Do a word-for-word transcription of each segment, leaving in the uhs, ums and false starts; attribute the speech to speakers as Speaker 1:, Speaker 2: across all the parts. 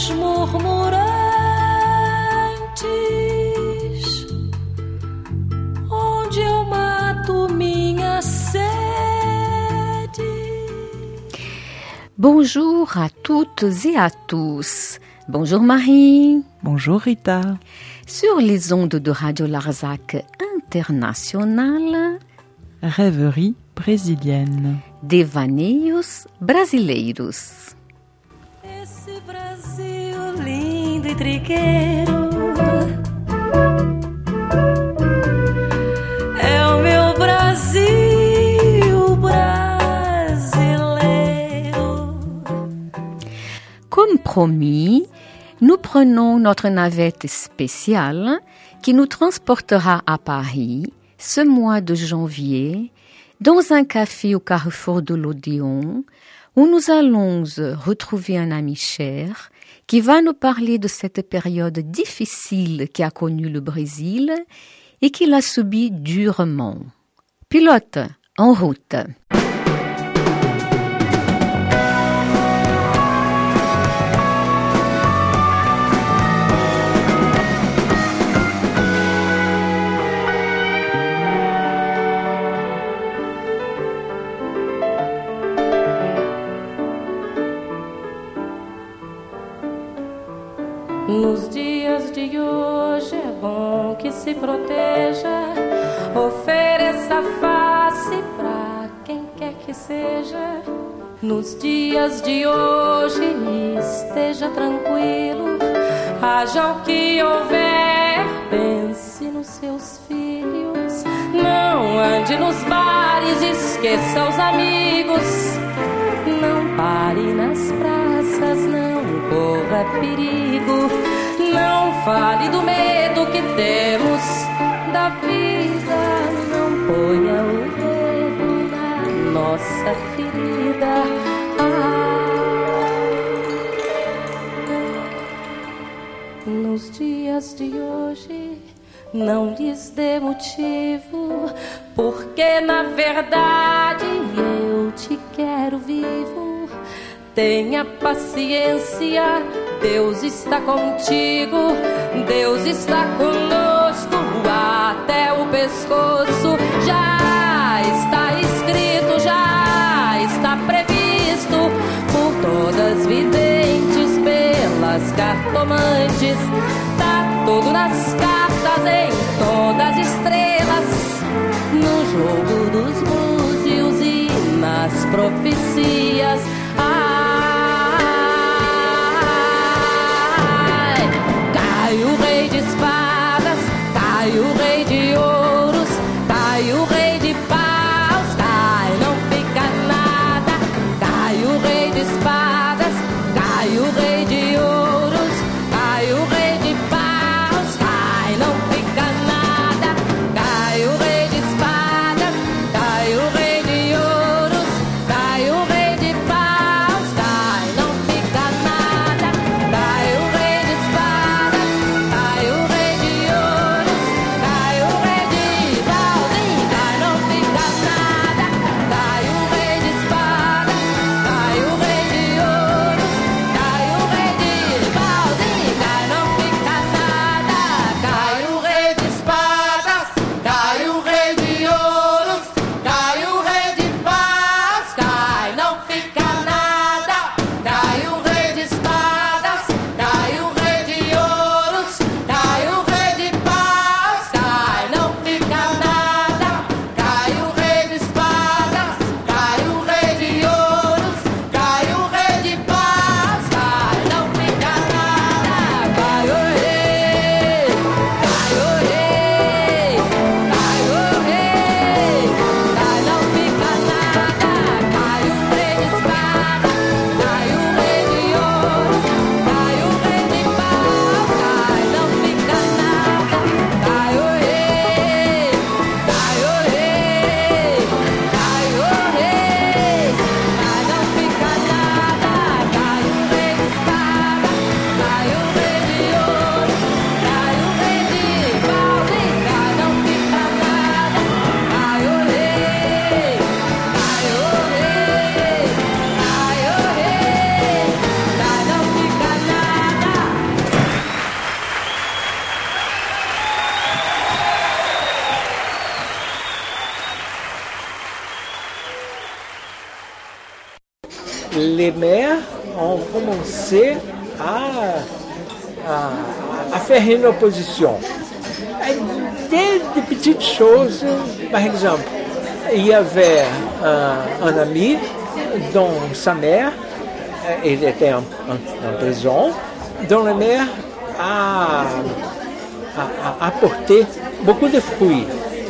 Speaker 1: ventos murmurantes, onde eu mato minha sede.
Speaker 2: Bonjour à toutes et à tous. Bonjour Marie.
Speaker 3: Bonjour Rita.
Speaker 2: Sur les ondes de Radio Larzac Internacional,
Speaker 3: Rêverie brésilienne.
Speaker 2: Devaneios brasileiros.
Speaker 1: Esse Brasil lindo e trigueiro é o meu Brasil brasileiro.
Speaker 2: Comme promis, nous prenons notre navette spéciale qui nous transportera à Paris ce mois de janvier dans un café au carrefour de l'Odéon où nous allons retrouver un ami cher qui va nous parler de cette période difficile qu'a connue le Brésil et qu'il a subi durement. Pilote, en route.
Speaker 1: Nos dias de hoje é bom que se proteja, ofereça face pra quem quer que seja. Nos dias de hoje esteja tranquilo, haja o que houver, pense nos seus filhos. Não ande nos bares, esqueça os amigos, não pare nas praças, não corra perigo, não fale do medo que temos da vida, não ponha o dedo na nossa ferida. Ah. Nos dias de hoje não lhes dê motivo, porque na verdade eu te quero vivo. Tenha paciência, Deus está contigo, Deus está conosco até o pescoço. Já está escrito, já está previsto por todas videntes, pelas cartomantes. Tá tudo nas cartas, em todas as estrelas, no jogo dos búzios e nas profecias. Ai, cai o rei de espadas, cai o rei de ouros, cai o rei de paus, cai, não fica nada. Cai o rei de espadas, cai o rei de ouros, cai o rei de paus, cai, não fica nada. Cai o rei de espadas, cai o rei de ouros, cai o rei de paus, cai, não fica nada. Cai o rei de espadas, cai o rei de ouros, cai o rei de paus, cai, não fica nada. Cai o rei de espadas, cai o rei de ouros, cai o rei de
Speaker 4: les maires ont commencé à, à, à faire une opposition. Dès des petites choses, par exemple, il y avait un, un ami dont sa mère, il était en, en, en prison, dont la mère a, a, a apporté beaucoup de fruits.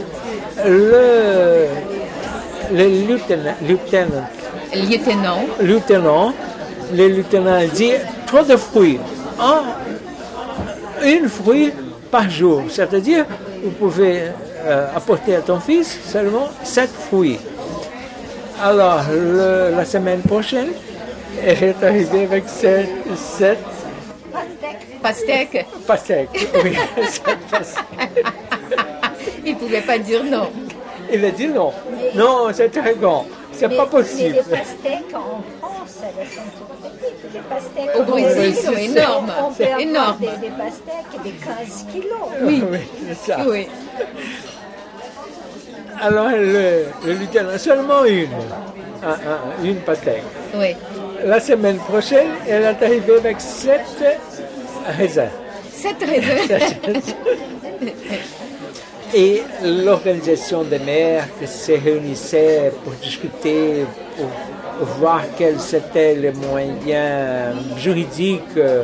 Speaker 4: Le, le lieutenant, lieutenant,
Speaker 2: Lieutenant.
Speaker 4: lieutenant, le lieutenant dit trop de fruits. Un, un fruit par jour, c'est-à-dire vous pouvez euh, apporter à ton fils seulement sept fruits. Alors, le, la semaine prochaine, elle est arrivée avec sept, sept
Speaker 2: Pastèque.
Speaker 4: pastèques. Oui, sept pastèques.
Speaker 2: Il ne pouvait pas dire non.
Speaker 4: Il a dit non. Non, c'est très grand. C'est
Speaker 5: mais,
Speaker 4: pas possible.
Speaker 5: Mais les pastèques en France, elles sont toutes petites. Les pastèques
Speaker 2: Au Brésil, ils sont
Speaker 4: c'est
Speaker 2: énormes.
Speaker 5: on peut avoir
Speaker 2: Énormes.
Speaker 5: des, des pastèques de quinze kilos.
Speaker 2: Oui.
Speaker 4: Oui, c'est ça.
Speaker 2: Oui.
Speaker 4: Alors, le, le lieutenant, seulement une. Un, un, une pastèque.
Speaker 2: Oui.
Speaker 4: La semaine prochaine, elle est arrivée avec sept raisins.
Speaker 2: Cette raison.
Speaker 4: Et l'organisation des maires qui se réunissait pour discuter, pour, pour voir quels étaient les moyens juridiques, euh,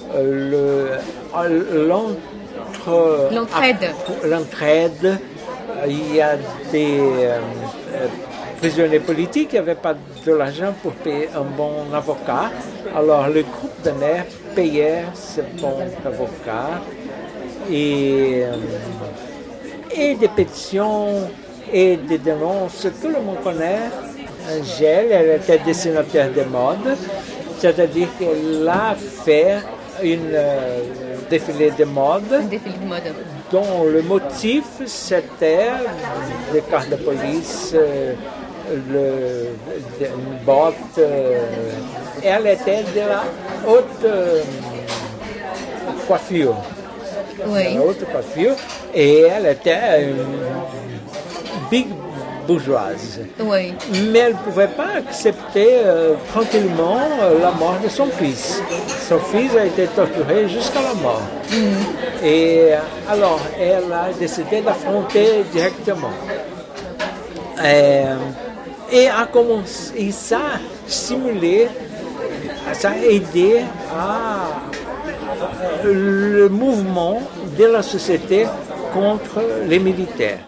Speaker 4: le, l'entre,
Speaker 2: L'entraide.
Speaker 4: l'entraide. Il y a des euh, prisonniers politiques qui n'avaient pas de l'argent pour payer un bon avocat. Alors le groupe de maires payait ce bon avocat. Et, euh, et des pétitions et des dénonces, tout le monde connaît. Angèle, elle était dessinateur de mode, c'est-à-dire qu'elle a fait une euh, défilé de mode,
Speaker 2: Un défilé de mode.
Speaker 4: dont le motif c'était des cartes de police, euh, le, de, une botte. Euh, elle était de la haute euh, coiffure.
Speaker 2: Oui.
Speaker 4: La haute coiffure, et elle était une big bourgeoise.
Speaker 2: Oui.
Speaker 4: Mais elle ne pouvait pas accepter euh, tranquillement euh, la mort de son fils. Son fils a été torturé jusqu'à la mort. Mm. Et alors, elle a décidé d'affronter directement. Et, et a commencé, et ça a stimulé, ça a aidé à le mouvement de la société contre les militaires.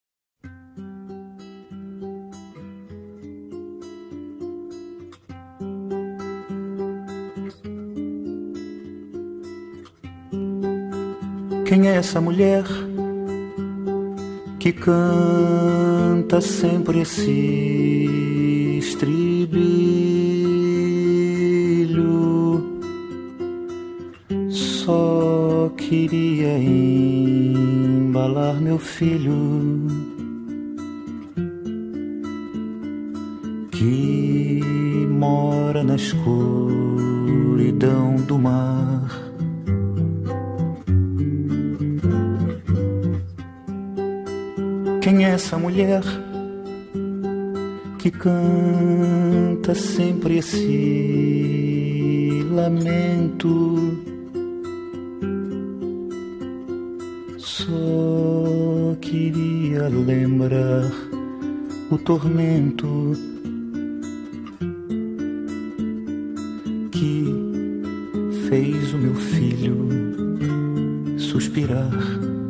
Speaker 6: Quem é essa mulher que canta sempre esse estribilho? Só queria embalar meu filho, que mora na escuridão do mar. Quem é essa mulher que canta sempre esse lamento? Só queria lembrar o tormento que fez o meu filho suspirar.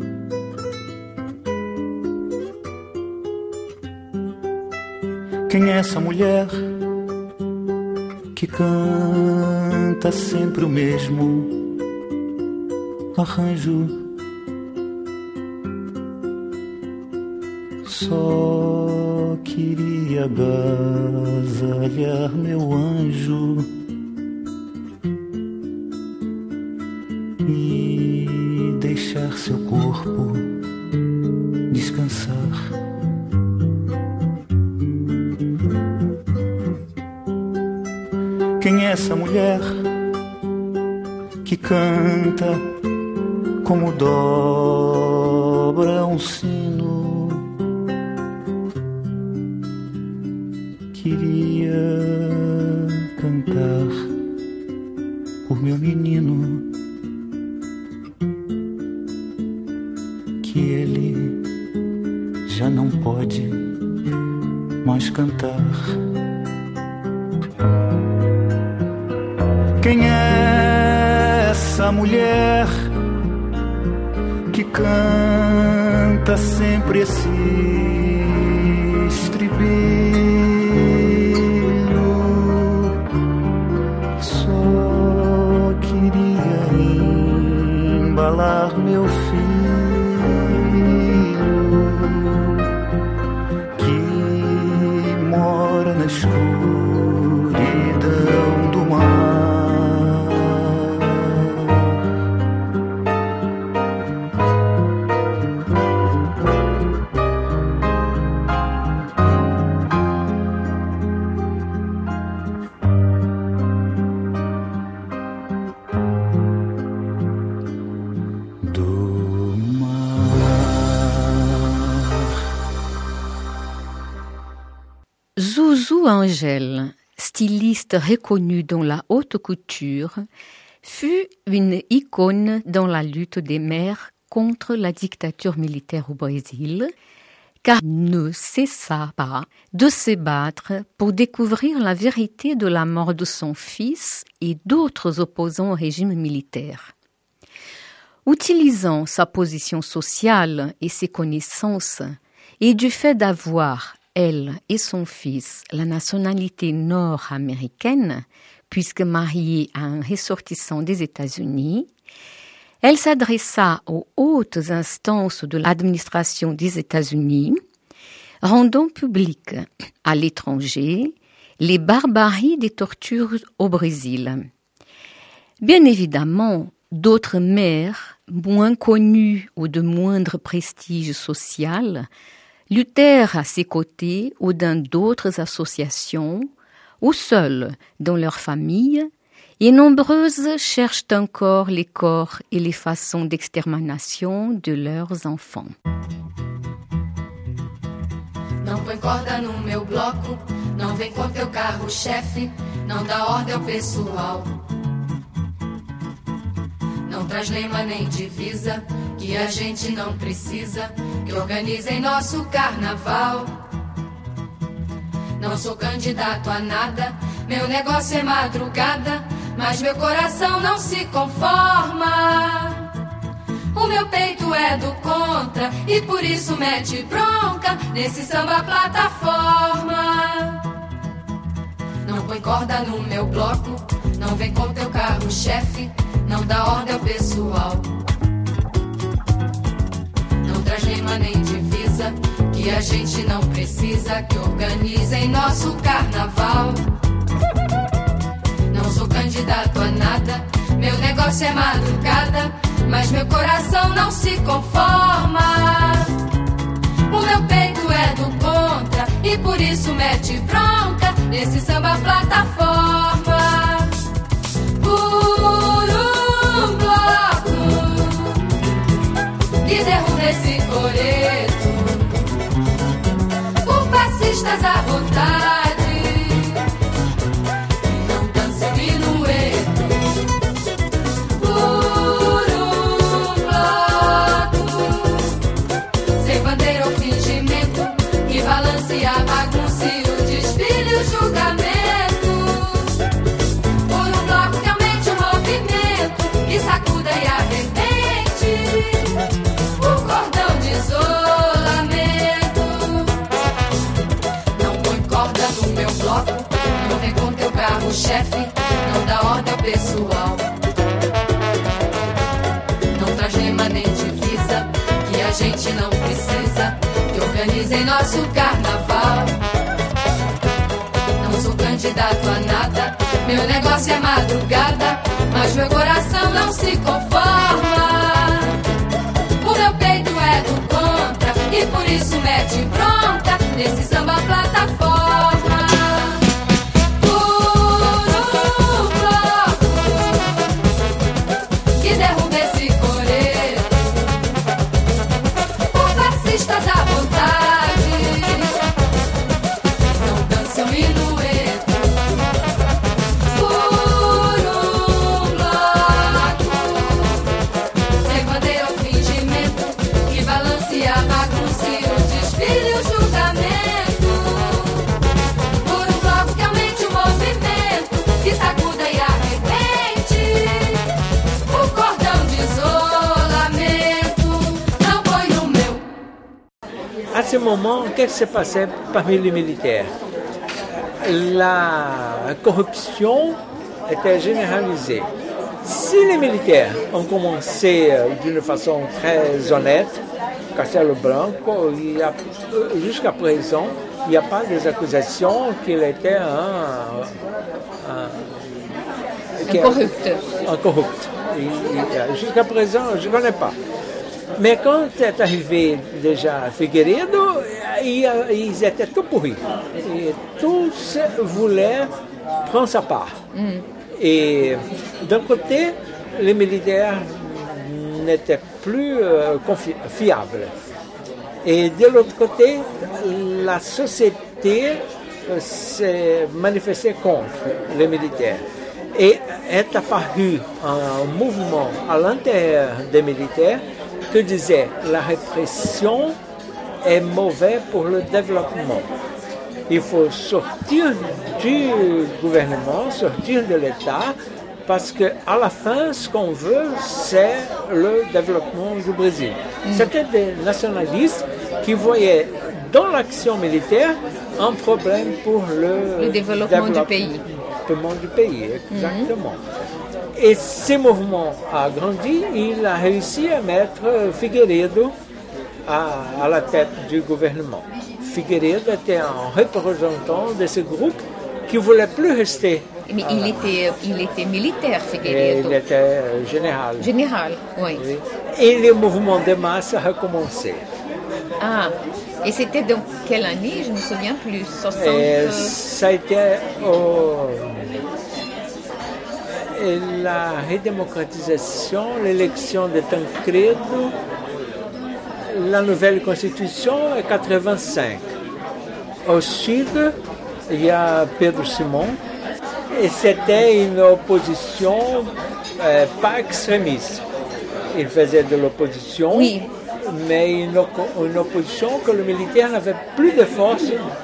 Speaker 6: Quem é essa mulher que canta sempre o mesmo arranjo? Só queria agasalhar meu anjo e deixar seu corpo descansar. Quem é essa mulher que canta como dobra um sino? Queria cantar meu menino, que ele já não pode mais cantar. Quem é essa mulher que canta sempre esse estribilho? Só queria embalar meu filho que mora na escuridão do mar.
Speaker 2: Zouzou Angèle, styliste reconnue dans la haute couture, fut une icône dans la lutte des mères contre la dictature militaire au Brésil, car elle ne cessa pas de se battre pour découvrir la vérité de la mort de son fils et d'autres opposants au régime militaire. Utilisant sa position sociale et ses connaissances, et du fait d'avoir, elle et son fils, la nationalité nord-américaine, puisque mariée à un ressortissant des États-Unis, elle s'adressa aux hautes instances de l'administration des États-Unis, rendant public à l'étranger les barbaries des tortures au Brésil. Bien évidemment, d'autres mères, moins connues ou de moindre prestige social, luttèrent à ses côtés ou dans d'autres associations, ou seules dans leur famille, et nombreuses cherchent encore les corps et les façons d'extermination de leurs enfants.
Speaker 1: Não põe corda no meu bloco, não vem com teu carro-chefe, não dá ordem ao pessoal. Não traz lema nem divisa, que a gente não precisa, que organizem nosso carnaval. Não sou candidato a nada, meu negócio é madrugada, mas meu coração não se conforma. O meu peito é do contra e por isso mete bronca nesse samba plataforma. Não põe corda no meu bloco, não vem com teu carro-chefe, não dá ordem ao pessoal. Não traz lema nem divisa, que a gente não precisa, que organizem nosso carnaval. Não sou candidato a nada, meu negócio é madrugada, mas meu coração não se conforma. O meu peito é do contra e por isso mete bronca nesse samba plataforma. Por um bloco que derruba esse coreto, por passistas à vontade, e não dançam minueto. Por um bloco sem bandeira ou fingimento, que balance a bagunça e o desfile e o julgamento. Que sacuda e arrebente o cordão de isolamento. Não põe corda no meu bloco, não vem com teu carro-chefe, não dá ordem ao pessoal. Não traz lema nem divisa, que a gente não precisa, que organizem nosso carnaval. Não sou candidato a nada, meu negócio é madrugada, mas meu coração não se conforma. O meu peito é do contra e por isso mete bronca nesse samba plataforma. Por um bloco que derruba esse coreto, por fascistas à vontade, não dançam minueto. Por um bloco
Speaker 4: à ce moment, qu'est-ce qui s'est passé parmi les militaires? La corruption était généralisée. Si les militaires ont commencé euh, d'une façon très honnête, Castelo Branco, il y a, jusqu'à présent, il n'y a pas des accusations qu'il était un, un,
Speaker 2: Un corrupt.
Speaker 4: Un corrupt. Il- il- Jusqu'à présent, je ne connais pas. Mais quand est arrivé déjà Figueiredo, ils, ils étaient tout pourris. Et tous voulaient prendre sa part. Et d'un côté, les militaires n'étaient plus euh, confi- fiables. Et de l'autre côté, la société euh, s'est manifestée contre les militaires. Et est apparu un mouvement à l'intérieur des militaires qui disait la répression est mauvaise pour le développement. Il faut sortir du gouvernement, sortir de l'État, parce qu'à la fin, ce qu'on veut, c'est le développement du Brésil. C'était des nationalistes qui voyaient dans l'action militaire un problème pour le,
Speaker 2: Le développement du pays.
Speaker 4: développement du pays, exactement. Et ce mouvement a grandi, il a réussi à mettre Figueiredo à, à la tête du gouvernement. Figueiredo était un représentant de ce groupe qui ne voulait plus rester.
Speaker 2: Mais il était, il était militaire,
Speaker 4: Et
Speaker 2: Figueiredo.
Speaker 4: il était euh, général.
Speaker 2: Général, oui.
Speaker 4: Oui. Et le mouvement de masse a recommencé.
Speaker 2: Ah, et c'était dans quelle année? Je ne me souviens plus. soixante...
Speaker 4: Et ça a été au- et la redémocratisation, l'élection de Tancredo, la nouvelle constitution est quatre-vingt-cinq. Au sud, il y a Pedro Simon, et c'était une opposition euh, pas extrémiste. Il faisait de l'opposition,
Speaker 2: Oui.
Speaker 4: mais une, oppo- une opposition que le militaire n'avait plus de force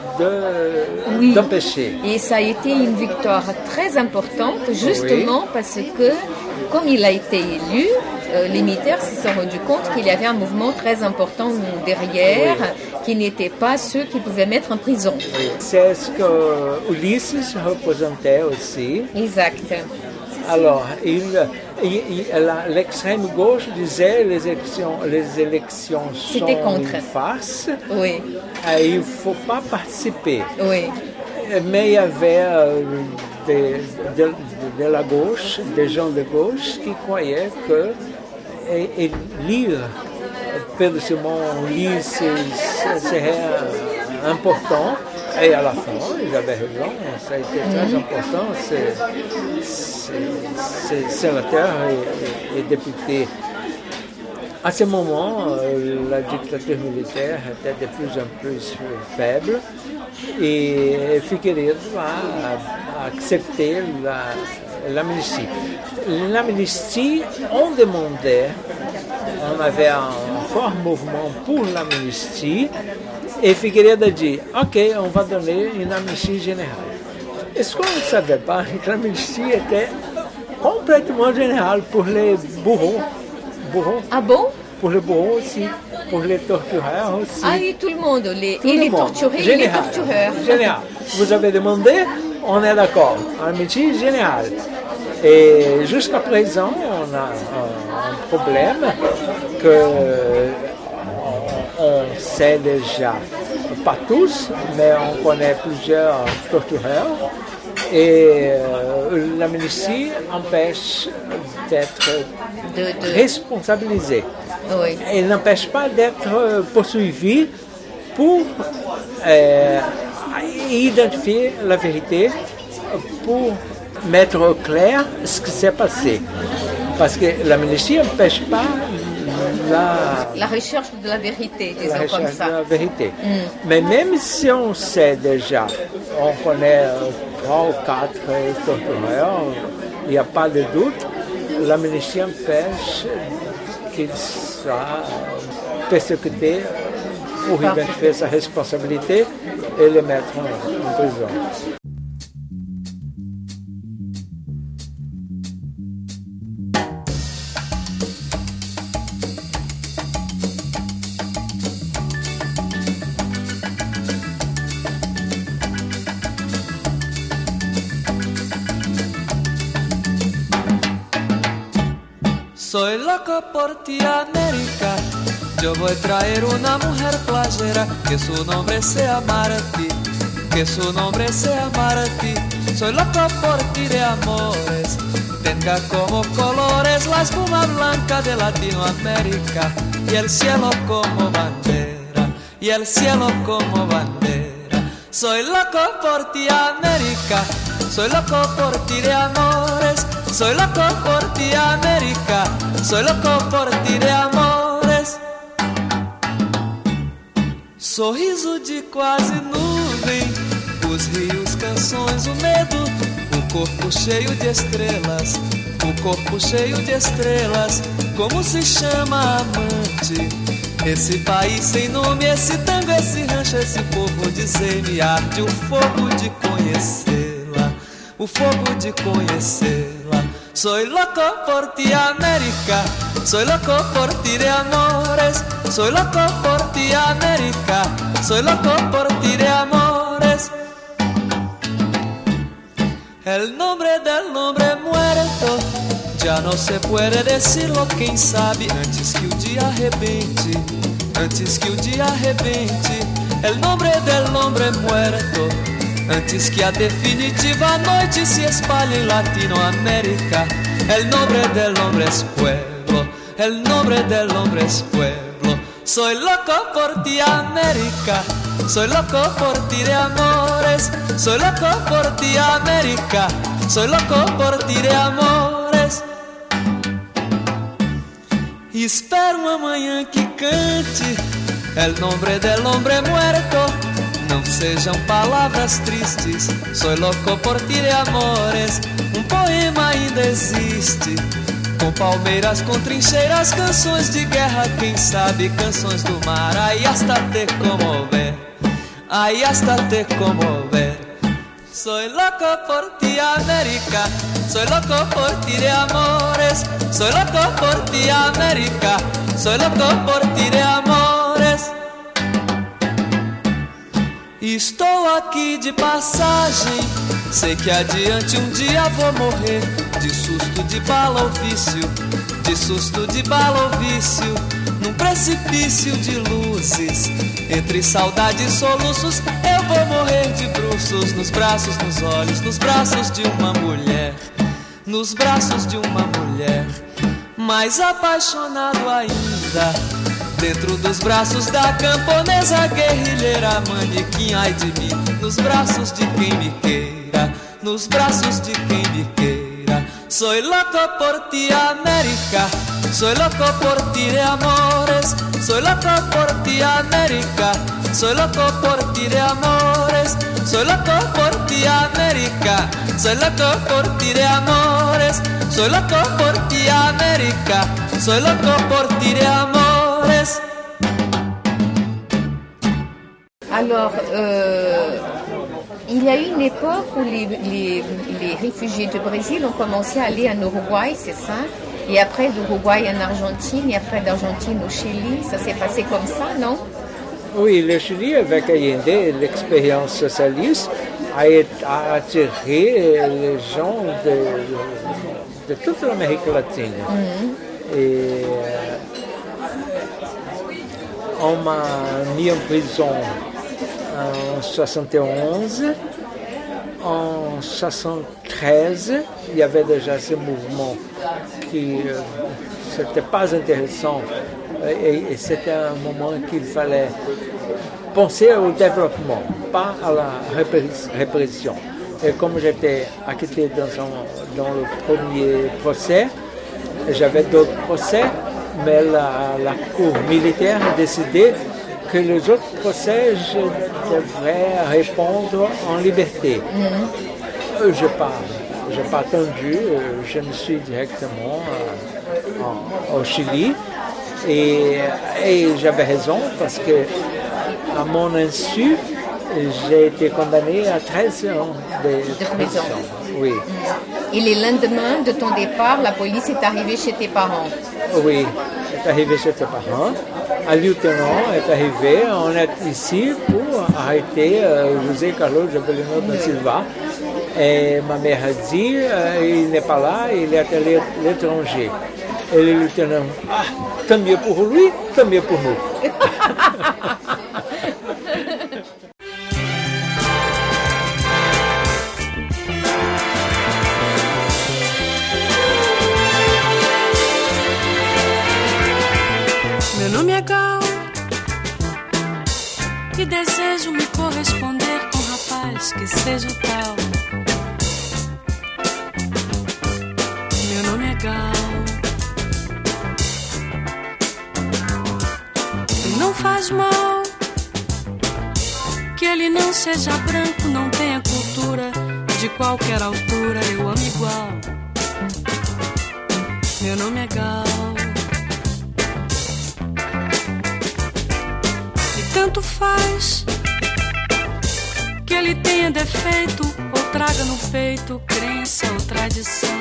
Speaker 4: de-
Speaker 2: Oui.
Speaker 4: d'empêcher.
Speaker 2: Et ça a été une victoire très importante, justement parce que, comme il a été élu, euh, les militaires se sont rendus compte qu'il y avait un mouvement très important derrière, qui n'était pas ceux qui pouvaient mettre en prison.
Speaker 4: C'est ce que Ulisses représentait aussi.
Speaker 2: Exact.
Speaker 4: Alors, il, il- il- la- l'extrême gauche disait les élections, les élections sont
Speaker 2: C'était contre.
Speaker 4: une farce,
Speaker 2: Oui,
Speaker 4: et il ne faut pas participer.
Speaker 2: oui.
Speaker 4: Mais il y avait euh, des- de, de- de la gauche, des gens de gauche qui croyaient que et, et lire Pedro Simon, lire, c'est- c'est- serait euh, important. Et à la fin, ils avaient raison, ça a été très important, ces, ces- ces sénateurs et, et- et députés. À ce moment, euh, la dictature militaire était de plus en plus faible et Figueiredo a, a accepté la- l'amnistie. L'amnistie, on demandait, on avait un fort mouvement pour l'amnistie et Figueiredo a dit, ok, on va donner une amnistie générale. Et ce qu'on ne savait pas, c'est que l'amnistie était complètement générale pour les bourreaux. bourreaux
Speaker 2: Ah bon?
Speaker 4: pour les bourreaux aussi, pour les tortureurs aussi.
Speaker 2: Ah oui, tout le monde, les,
Speaker 4: Tout
Speaker 2: et
Speaker 4: le
Speaker 2: les
Speaker 4: monde.
Speaker 2: torturés et les
Speaker 4: Général.
Speaker 2: tortureurs.
Speaker 4: Général. Vous avez demandé, on est d'accord. Amnistie générale. Et jusqu'à présent, on a un, un problème que on, on sait déjà, pas tous, mais on connaît plusieurs tortureurs. Et euh, l'amnistie empêche d'être
Speaker 2: De, de-
Speaker 4: responsabilisé.
Speaker 2: Oui.
Speaker 4: Elle n'empêche pas d'être euh, poursuivi pour euh, identifier la vérité, pour mettre au clair ce qui s'est passé. Parce que l'amnistie n'empêche pas la,
Speaker 2: La recherche de la vérité,
Speaker 4: la
Speaker 2: disons comme
Speaker 4: recherche de
Speaker 2: ça.
Speaker 4: la vérité. Mais même si on sait déjà, on connaît euh, trois ou quatre euh, tortureurs, il n'y a pas de doute, l'amnistie empêche qu'il soit persécuté pour identifier sa responsabilité et le mettre en, en prison.
Speaker 7: Soy loco por ti, América. Yo voy a traer una mujer playera, que su nombre sea Martí, que su nombre sea Martí. Soy loco por ti de amores, tenga como colores la espuma blanca de Latinoamérica y el cielo como bandera, y el cielo como bandera. Soy loco por ti, América, soy loco por ti de amores, soy loco por ti, América, soy loco por ti de amores. Sorriso de quase nuvem, os rios, canções, o medo, o corpo cheio de estrelas, o corpo cheio de estrelas. Como se chama amante? Esse país sem nome, esse tango, esse rancho, esse povo, dizer-me arde o fogo de conhecê-la, o fogo de conhecê-la. Soy loco por ti, América, soy loco por ti de amores, soy loco por ti, América, soy loco por ti de amores. El nombre del hombre muerto já não se puede decirlo, quem sabe antes que o dia arrebente, antes que o dia arrebente. El nombre del hombre muerto, antes que a definitiva noite se espalhe em Latinoamérica. El nombre del hombre es pueblo, el nombre del hombre es pueblo. Soy loco por ti, América, soy loco por ti de amores, soy loco por ti, América, soy loco por ti de amores. Espero uma manhã que cante el nombre del hombre muerto, não sejam palavras tristes. Soy loco por ti de amores, um poema ainda existe, com palmeiras, com trincheiras, canções de guerra, quem sabe canções do mar. Aí hasta te comover, aí hasta te comover. Soy loco por ti, América, soy loco por ti de amores, soy loco por ti, América, soy loco por ti de amores. Estou aqui de passagem, sei que adiante um dia vou morrer, de susto, de bala ou vício, de susto, de bala ou vício, num precipício de luzes, entre saudade e soluços, eu vou morrer de bruços, nos braços, nos olhos, nos braços de uma mulher, nos braços de uma mulher, mais apaixonado ainda, dentro dos braços da camponesa guerrilheira, manequim, ai de mim, nos braços de quem me queira, nos braços de quem me queira. Soy loco por ti, América, soy loco por ti de amores, soy loco por ti, América, soy loco por ti de amores, soy loco por ti, América, soy loco por ti de amores, soy loco por ti, América, soy loco por ti de amores.
Speaker 2: Alors, euh, il y a eu une époque où les, les, les réfugiés du Brésil ont commencé à aller en Uruguay, c'est ça? Et après d'Uruguay en Argentine, et après d'Argentine au Chili, ça s'est passé comme ça, non?
Speaker 4: Oui, le Chili, avec Allende, l'expérience socialiste a, a attiré les gens de, de toute l'Amérique latine. Mm-hmm. Et on m'a mis en prison en soixante et onze. En soixante-treize, il y avait déjà ce mouvement qui euh, c'était pas intéressant et, et c'était un moment qu'il fallait penser au développement, pas à la répression. Et comme j'étais acquitté dans, un, dans le premier procès, j'avais d'autres procès, mais la, la cour militaire a décidé que les autres procès, je devrais répondre en liberté. Mm-hmm. Je pars. Je n'ai pas attendu, je me suis directement euh, en, au Chili et, et j'avais raison parce que à mon insu, j'ai été condamné à treize ans de,
Speaker 2: de prison.
Speaker 4: Oui.
Speaker 2: Et le lendemain de ton départ, la police est arrivée chez tes parents.
Speaker 4: Oui, est arrivée chez tes parents. Un lieutenant est arrivé, on est ici pour arrêter euh, José Carlos Jovelino da Silva. Et ma mère a dit, euh, il n'est pas là, il est à l'étranger. Et le lieutenant, ah, tant mieux pour lui, tant mieux pour nous.
Speaker 8: Meu nome é Gal e desejo me corresponder com um rapaz que seja o tal. Meu nome é Gal e não faz mal que ele não seja branco, não tenha cultura de qualquer altura, eu amo igual. Meu nome é Gal. Tanto faz que ele tenha defeito ou traga no peito crença ou tradição.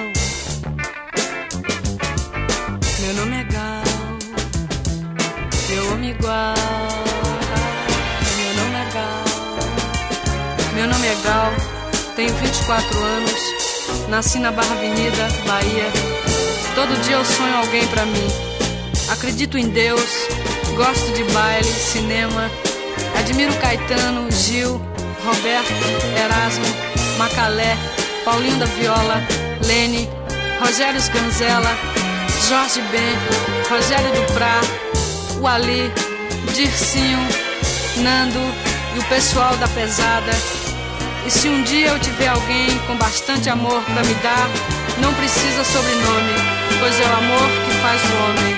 Speaker 8: Meu nome é Gal, eu amo igual. Meu nome é Gal, meu nome é Gal, tenho vinte e quatro anos, nasci na Barra Avenida, Bahia. Todo dia eu sonho alguém pra mim. Acredito em Deus. Gosto de baile, cinema, admiro Caetano, Gil, Roberto, Erasmo, Macalé, Paulinho da Viola, Lene, Rogério Sganzella, Jorge Ben, Rogério Duprá, o Ali, Dircinho, Nando e o pessoal da pesada. E se um dia eu tiver alguém com bastante amor pra me dar, não precisa sobrenome, pois é o amor que faz o homem.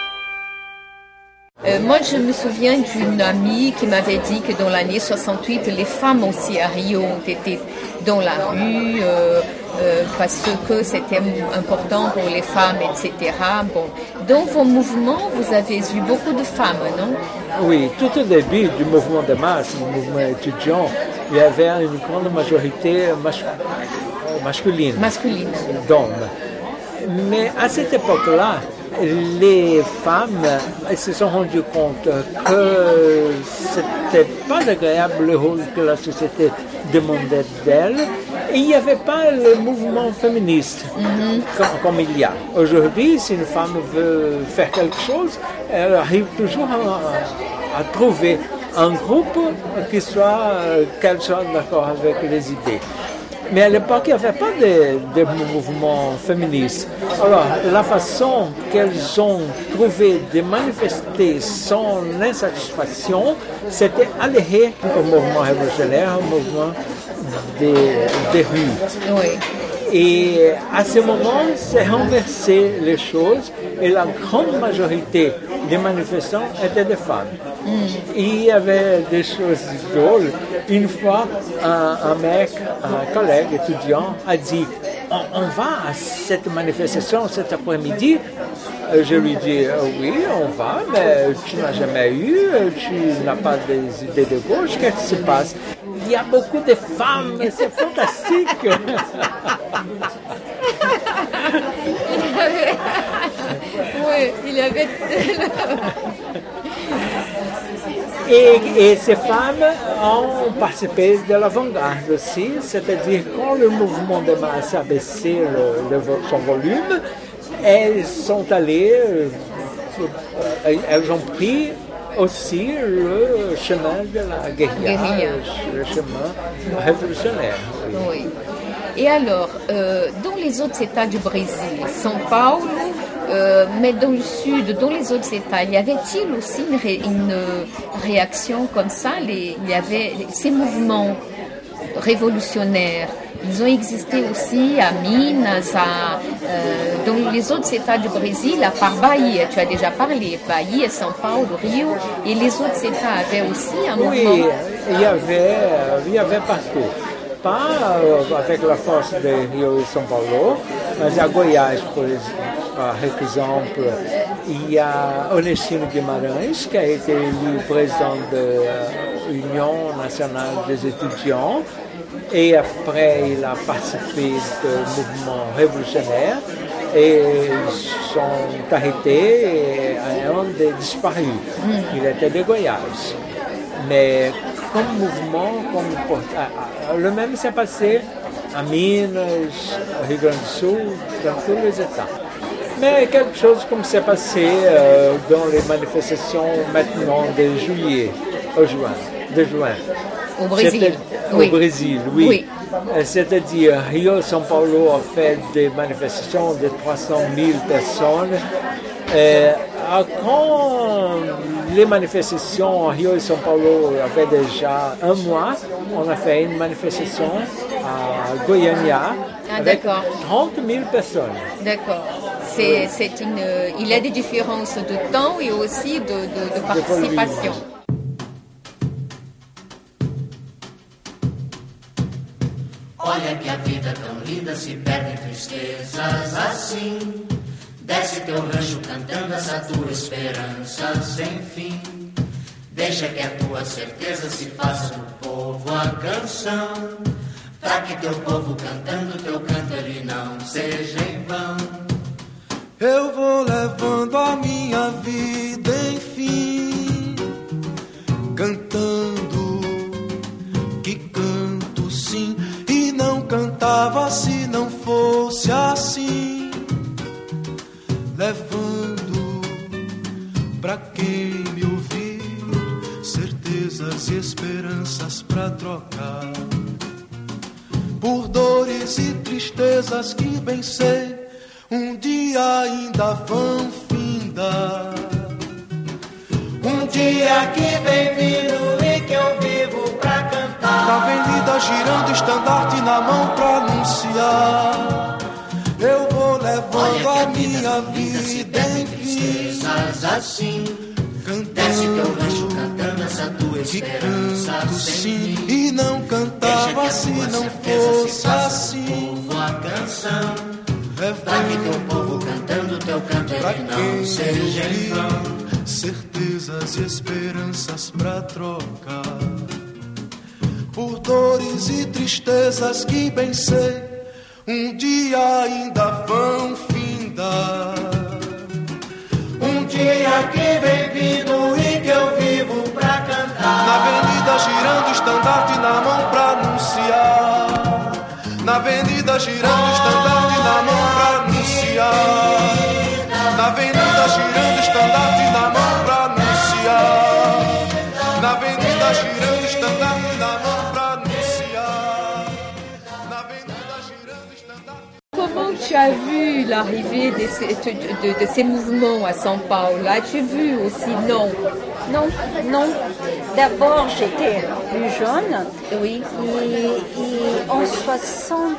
Speaker 2: Euh, moi, je me souviens d'une amie qui m'avait dit que dans l'année soixante-huit, les femmes aussi à Rio ont été dans la rue euh, euh, parce que c'était important pour les femmes, et cetera. Bon, dans vos mouvements, vous avez eu beaucoup de femmes, non?
Speaker 4: Oui, tout au début du mouvement de masse, du mouvement étudiant, il y avait une grande majorité mas- masculine,
Speaker 2: Masculine.
Speaker 4: d'hommes. Mais à cette époque-là, les femmes se sont rendues compte que c'était pas agréable le rôle que la société demandait d'elles. Et il n'y avait pas le mouvement féministe mm-hmm. comme, comme il y a. Aujourd'hui, si une femme veut faire quelque chose, elle arrive toujours à, à trouver un groupe qui soit, qu'elle soit d'accord avec les idées. Mais à l'époque, il n'y avait pas de, de mouvement féministe. Alors, la façon qu'elles ont trouvé de manifester son insatisfaction, c'était aller au mouvement révolutionnaire, au mouvement des, des rues.
Speaker 2: Oui.
Speaker 4: Et à ce moment, c'est renversé les choses et la grande majorité des manifestants étaient des femmes. Mm. Il y avait des choses drôles. Une fois, un, un mec, un collègue étudiant a dit on, on va à cette manifestation cet après-midi. Je lui dis oui, on va, mais tu n'as jamais eu, tu n'as pas des idées de gauche, qu'est-ce qui se passe? Il y a beaucoup de femmes, c'est fantastique.
Speaker 2: Oui, il y avait...
Speaker 4: et, et ces femmes ont participé de l'avant-garde aussi, c'est-à-dire quand le mouvement de masse a baissé le, le, son volume, elles sont allées, euh, elles ont pris aussi le chemin de la guérilla,
Speaker 2: guérilla.
Speaker 4: Le, le chemin révolutionnaire. Oui.
Speaker 2: Oui. Et alors, euh, dans les autres États du Brésil, São Paulo, euh, mais dans le sud, dans les autres États, y avait-il aussi une, ré, une réaction comme ça? Les, il y avait ces mouvements révolutionnaires. Ils ont existé aussi à Minas, à, euh, dans les autres États du Brésil, à part Bahia, tu as déjà parlé, Bahia, São Paulo, Rio, et les autres États avaient aussi un
Speaker 4: oui,
Speaker 2: mouvement.
Speaker 4: Oui, il y avait, il y avait partout. Pas euh, avec la force de Rio et São Paulo, mais à Goiás, por exemple, il y a Onestino Guimarães, qui a été élu président de l'Union nationale des étudiants, et après il a participé du mouvement révolutionnaire, et ils sont arrêtés et un a disparu. Mm. Il était de Goiás. Mais comme mouvement, comme, le même s'est passé à Minas, au Rio Grande do Sul, dans tous les États. Mais quelque chose comme c'est passé euh, dans les manifestations maintenant de juillet, au juin, de juin.
Speaker 2: Au Brésil.
Speaker 4: C'était
Speaker 2: Oui.
Speaker 4: Au Brésil, oui.
Speaker 2: Oui.
Speaker 4: Euh, C'est-à-dire, Rio São Paulo a fait des manifestations de trois cent mille personnes. Euh, quand les manifestations à Rio et São Paulo avaient déjà un mois, on a fait une manifestation à Goiânia
Speaker 2: Ah,
Speaker 4: avec
Speaker 2: d'accord.
Speaker 4: trente mille personnes.
Speaker 2: D'accord. C'est, c'est une, il y a des différences de temps et aussi de, de, de participation.
Speaker 9: Olha que a vida é tão linda, se perde em tristezas assim. Desce teu rancho cantando essa tua esperança sem fim. Deixa que a tua certeza se faça no povo a canção. Pra que teu povo cantando, teu canto ele não seja em vão.
Speaker 7: Eu vou levando a minha vida, enfim, cantando, que canto sim, e não cantava se não fosse assim, levando pra quem me ouvir certezas e esperanças pra trocar, por dores e tristezas que bem sei um dia ainda vão findar.
Speaker 9: Um dia que vem vindo e que eu vivo pra cantar.
Speaker 7: Na avenida girando, estandarte na mão pra anunciar. Eu vou levando a, a minha vida, enfim,
Speaker 9: assim.
Speaker 7: Cantando,
Speaker 9: desce teu rancho cantando essa tua esperança
Speaker 7: canto,
Speaker 9: sem
Speaker 7: sim,
Speaker 9: fim.
Speaker 7: E não cantava se não fosse
Speaker 9: se
Speaker 7: assim.
Speaker 9: Povo a canção.
Speaker 7: É
Speaker 9: pra que teu povo cantando teu canto ele não seja em vão.
Speaker 7: Certezas e esperanças pra trocar, por dores e tristezas que bem sei um dia ainda vão findar.
Speaker 9: Um dia que vem vindo e que eu vivo pra cantar.
Speaker 7: Na avenida girando, estandarte na mão pra anunciar. Na avenida girando, estandarte na mão pra anunciar. Na avenida girando, estandarte na mão pra anunciar. Na avenida girando, estandarte na mão pra anunciar. Na avenida girando, estandarte.
Speaker 2: Comment tu as vu l'arrivée de ces, de, de, de ces mouvements à São Paulo? As-tu vu aussi? Non.
Speaker 5: Non, non. D'abord, j'étais plus jeune.
Speaker 2: Oui.
Speaker 5: Et, et en soixante-sept,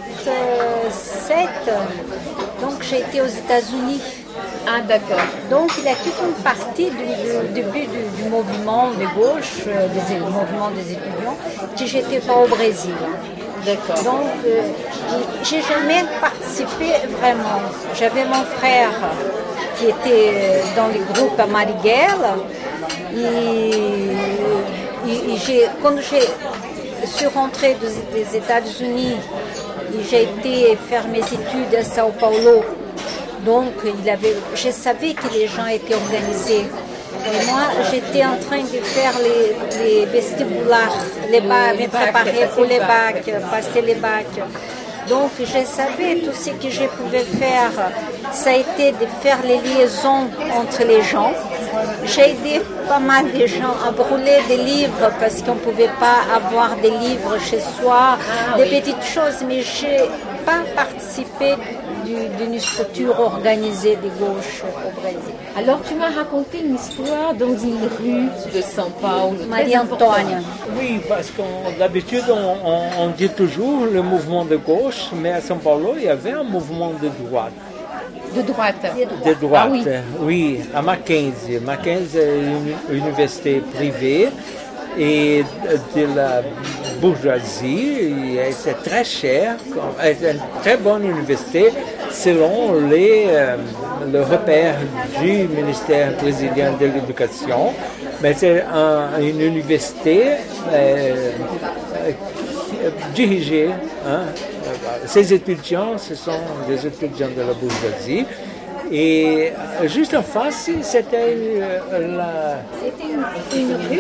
Speaker 5: donc j'ai été aux États-Unis.
Speaker 2: Ah, d'accord.
Speaker 5: Donc il y a toute une partie du, du début du, du mouvement de gauche, euh, des, du mouvement des étudiants, que j'étais pas au Brésil.
Speaker 2: D'accord.
Speaker 5: Donc euh, j'ai jamais participé vraiment. J'avais mon frère qui était dans le groupe Marighella. Et, et, et j'ai, quand je suis rentrée des, des États-Unis, j'ai été faire mes études à São Paulo. Donc, il avait, je savais que les gens étaient organisés. Et moi, j'étais en train de faire les, les vestibulaires, les bacs, me préparer pour les bacs, passer les bacs. Donc, je savais tout ce que je pouvais faire. Ça a été de faire les liaisons entre les gens. J'ai aidé pas mal de gens à brûler des livres parce qu'on ne pouvait pas avoir des livres chez soi, ah, des oui. petites choses, mais je n'ai pas participé d'une structure organisée de gauche au Brésil.
Speaker 2: Alors tu m'as raconté une histoire dans une rue de São Paulo.
Speaker 5: Maria-Antonia.
Speaker 4: Oui, parce que d'habitude on, on, on dit toujours le mouvement de gauche, mais à São Paulo il y avait un mouvement de droite.
Speaker 2: De droite.
Speaker 4: De droite,
Speaker 2: ah, oui.
Speaker 4: oui, à Mackenzie. Mackenzie est une université privée et de la bourgeoisie. Et c'est très cher, c'est une très bonne université selon les, euh, le repère du ministère brésilien de l'éducation. Mais c'est un, une université euh, dirigée. Hein, ces étudiants, ce sont des étudiants de la bourgeoisie. Et juste en face, c'était euh, la...
Speaker 5: C'était une, une rue,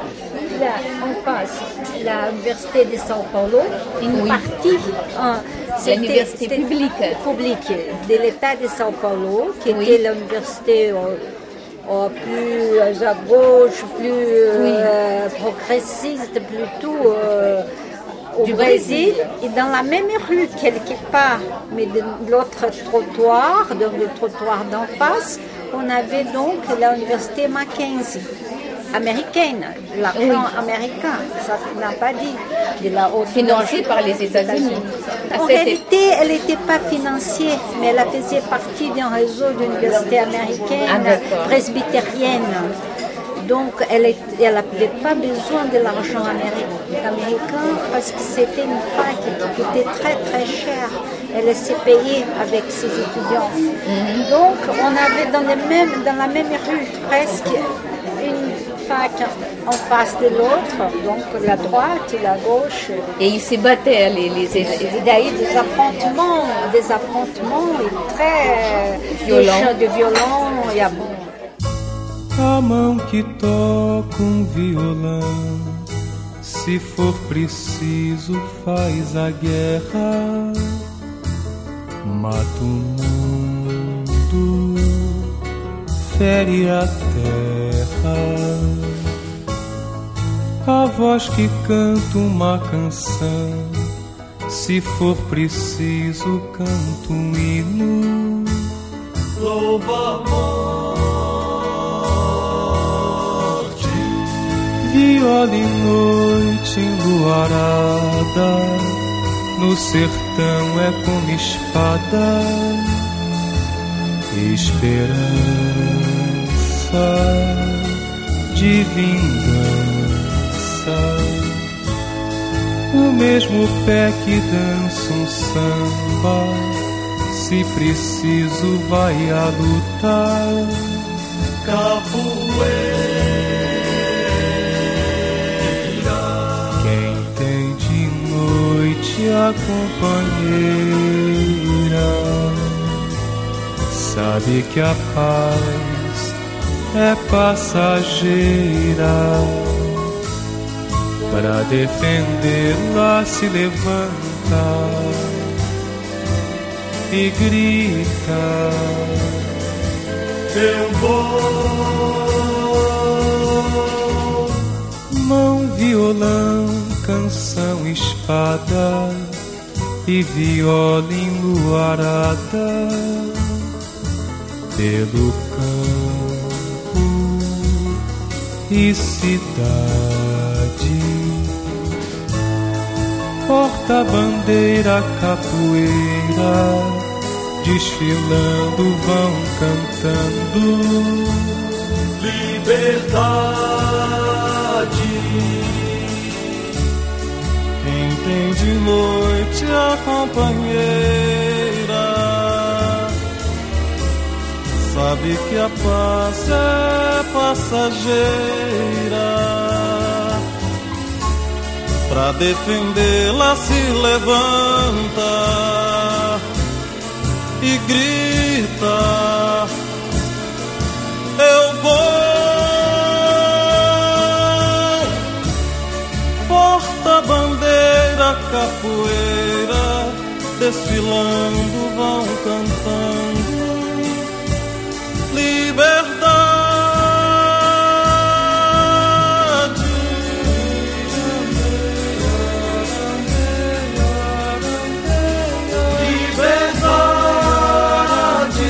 Speaker 5: là, en face, l'université de São Paulo, une oui. partie, un,
Speaker 2: l'université
Speaker 5: c'était
Speaker 2: publique.
Speaker 5: publique de l'État de São Paulo, qui
Speaker 2: Oui.
Speaker 5: était l'université euh, euh, plus à gauche, plus euh, progressiste, plutôt euh, au
Speaker 2: Du
Speaker 5: Brésil.
Speaker 2: Brésil.
Speaker 5: Et dans la même rue, quelque part, mais de l'autre trottoir, donc le trottoir d'en face, on avait donc l'université Mackenzie. Américaine, l'argent
Speaker 2: Oui.
Speaker 5: américain, ça n'a pas dit. De la haute
Speaker 2: Financée par les États-Unis. À
Speaker 5: En
Speaker 2: cette
Speaker 5: réalité, elle n'était pas financière, mais elle faisait partie d'un réseau d'universités américaines
Speaker 2: Ah, d'accord.
Speaker 5: presbytériennes. Donc, elle n'avait pas besoin de l'argent améri- américain parce que c'était une fac qui coûtait très très cher. Elle s'est payée avec ses étudiants. Donc, on avait dans, les mêmes, dans la même rue presque une fac en face de l'autre, donc la droite et la gauche.
Speaker 2: Et ils se battaient, les, les
Speaker 5: Il y a eu des affrontements, des affrontements très
Speaker 2: Violents.
Speaker 5: de violents. Il y a bon.
Speaker 10: A mão que toca um violão, se for preciso faz a guerra, mata o mundo, fere a terra. A voz que canta uma canção, se for preciso canta um hino, louva a viola e noite enluarada, no sertão é como espada, esperança de vingança. O mesmo pé que dança um samba, se preciso vai a lutar. Capoeira. A companheira sabe que a paz é passageira, para defendê-la se levanta e grita: eu vou. Mão, violão, canção, espada e viola enluarada, pelo campo e cidade, porta-bandeira, capoeira, desfilando vão cantando liberdade. Quem tem de noite a companheira sabe que a paz é passageira, pra defendê-la se levanta e grita: eu vou. Porta-bandeira, capoeira, desfilando vão cantando liberdade. Liberdade.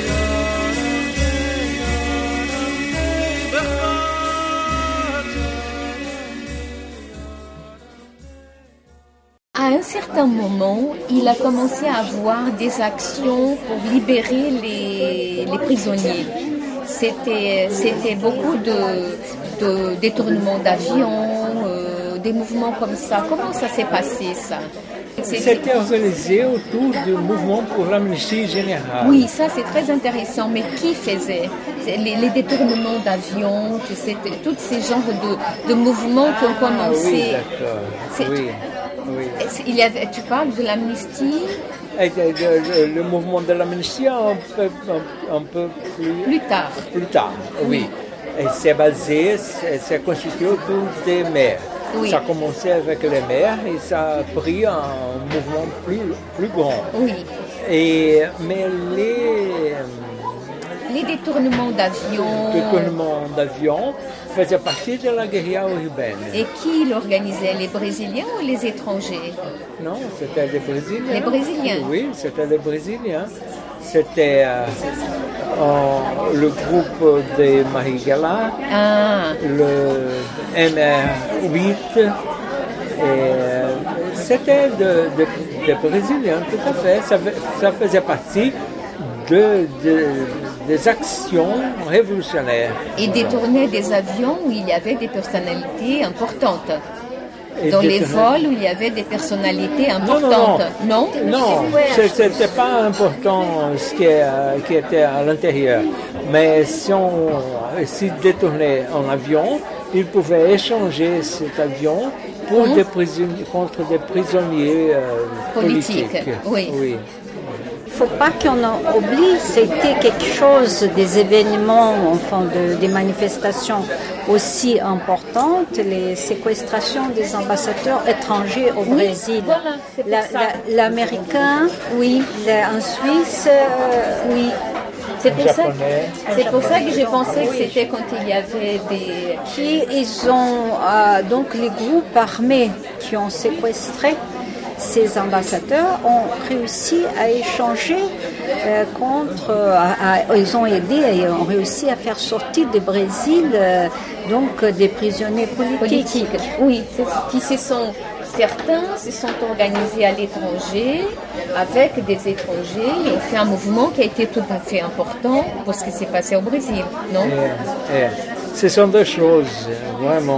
Speaker 2: À un certain moment, il a commencé à avoir des actions pour libérer les, les prisonniers. C'était, c'était beaucoup de, de détournements d'avions, euh, des mouvements comme ça. Comment ça s'est passé, ça?
Speaker 4: C'était organisé autour du mouvement pour l'amnistie générale.
Speaker 2: Oui, ça c'est très intéressant. Mais qui faisait les, les détournements d'avions, tu sais, tous ces genres de, de mouvements qui ont commencé?
Speaker 4: Ah, oui, d'accord.
Speaker 2: C'est,
Speaker 4: oui, oui.
Speaker 2: Il y avait, tu parles de l'amnistie?
Speaker 4: Et le, le, le mouvement de l'amnistie un peu, un, un peu plus,
Speaker 2: plus tard.
Speaker 4: Plus tard, oui. oui. Et c'est basé, c'est, c'est constitué autour des maires.
Speaker 2: Oui.
Speaker 4: Ça a commencé avec les mers et ça a pris un mouvement plus, plus grand.
Speaker 2: Oui.
Speaker 4: Et, mais les,
Speaker 2: les détournements d'avions...
Speaker 4: Les détournements d'avions faisaient partie de la guérilla urbaine.
Speaker 2: Et qui l'organisait, les Brésiliens ou les étrangers?
Speaker 4: Non, c'était les Brésiliens.
Speaker 2: Les Brésiliens?
Speaker 4: Oui, c'était les Brésiliens. C'était euh, euh, le groupe des Marighella,
Speaker 2: ah.
Speaker 4: le M R huit, et euh, c'était de, de, des Brésiliens, tout à fait. Ça, ça faisait partie de, de, des actions révolutionnaires.
Speaker 2: Et détournaient des avions où il y avait des personnalités importantes.
Speaker 4: Et
Speaker 2: dans les
Speaker 4: détourner...
Speaker 2: vols où il y avait des personnalités importantes.
Speaker 4: Non, non, non, non ce n'était pas important ce qui, euh, qui était à l'intérieur. Mais si on si détournait un avion, ils pouvaient échanger cet avion pour mmh. des prisonniers, contre des prisonniers euh, politiques.
Speaker 2: Politique, oui.
Speaker 4: oui.
Speaker 5: Il ne faut pas qu'on oublie, c'était quelque chose, des événements, enfin de, des manifestations aussi importantes, les séquestrations des ambassadeurs étrangers au
Speaker 2: oui,
Speaker 5: Brésil.
Speaker 2: Voilà,
Speaker 5: la, la, l'américain, oui, la, en Suisse, euh, oui.
Speaker 2: C'est pour, ça, c'est pour ça que j'ai pensé que c'était quand il y avait des...
Speaker 5: Qui, ils ont, euh, donc les groupes armés qui ont séquestré ces ambassadeurs ont réussi à échanger euh, contre, à, à, ils ont aidé et ont réussi à faire sortir du Brésil euh, donc des prisonniers politiques.
Speaker 2: Politique. Oui, c'est, qui se sont, certains se sont organisés à l'étranger avec des étrangers et ont fait un mouvement qui a été tout à fait important pour ce qui s'est passé au Brésil, non?
Speaker 4: Et, et, ce sont deux choses, vraiment,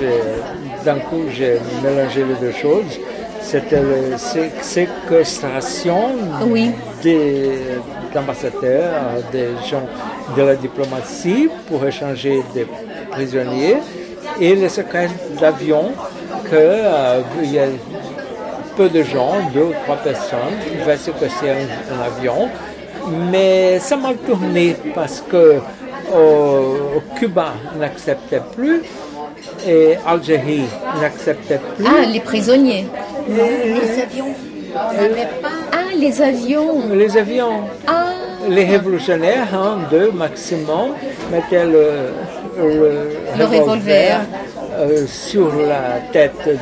Speaker 4: d'un coup j'ai mélangé les deux choses. C'était la séquestration
Speaker 2: oui.
Speaker 4: des ambassadeurs, des gens de la diplomatie pour échanger des prisonniers et le séquestre d'avions que euh, il y a peu de gens, deux ou trois personnes qui vont séquestrer un, un avion, mais ça m'a tourné parce que au, au Cuba n'acceptait plus. Et Algérie n'acceptait plus.
Speaker 2: Ah, les prisonniers.
Speaker 5: Les, les avions. On n'avait pas.
Speaker 2: Ah, les avions.
Speaker 4: Les avions.
Speaker 2: Ah.
Speaker 4: Les révolutionnaires, hein, deux maximum, mettaient le, le,
Speaker 2: le revolver, revolver.
Speaker 4: Euh, sur la tête du,